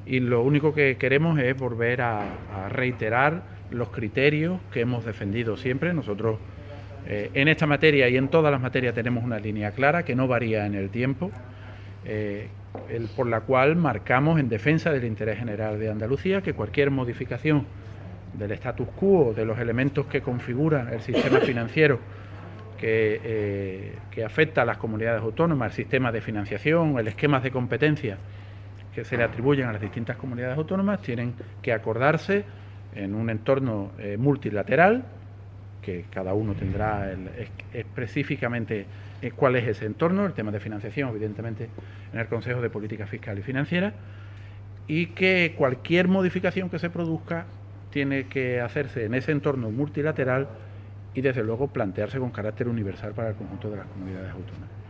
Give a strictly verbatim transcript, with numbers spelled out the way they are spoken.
y lo único que queremos es volver a, a reiterar los criterios que hemos defendido siempre. Nosotros eh, en esta materia y en todas las materias tenemos una línea clara que no varía en el tiempo, eh, el, por la cual marcamos en defensa del interés general de Andalucía que cualquier modificación del status quo, de los elementos que configura el sistema financiero que, eh, que afecta a las comunidades autónomas, el sistema de financiación, el esquema de competencia que se le atribuyen a las distintas comunidades autónomas, tienen que acordarse en un entorno eh, multilateral, que cada uno tendrá el, es, específicamente eh, cuál es ese entorno, el tema de financiación, evidentemente, en el Consejo de Política Fiscal y Financiera, y que cualquier modificación que se produzca tiene que hacerse en ese entorno multilateral y, desde luego, plantearse con carácter universal para el conjunto de las comunidades autónomas.